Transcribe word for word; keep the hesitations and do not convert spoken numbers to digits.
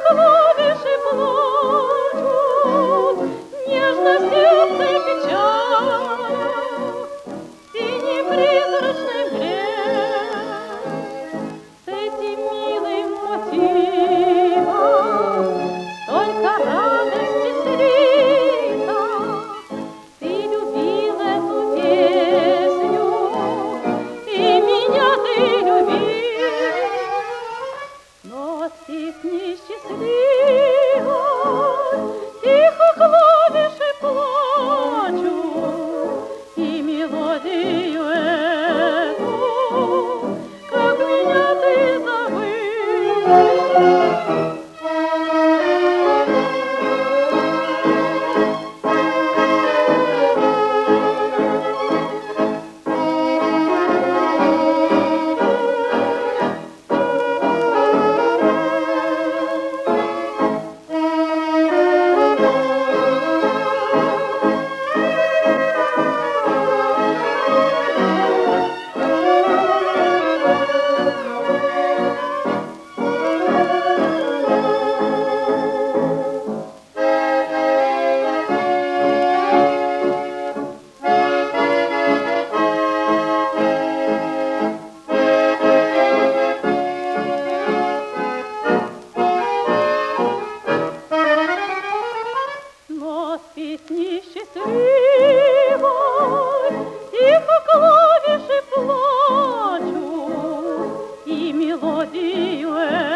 клавиши плачут, нежно сердце печаль, синий призрачный бред с этим милым мотивом, столько радости слито. Ты любил эту песню, и меня ты любил, но от песни счастливой тихо клавиши плачут, и мелодию эту, как меня ты забыл. Но с песни счастливой тихо клавиши плачут, и мелодию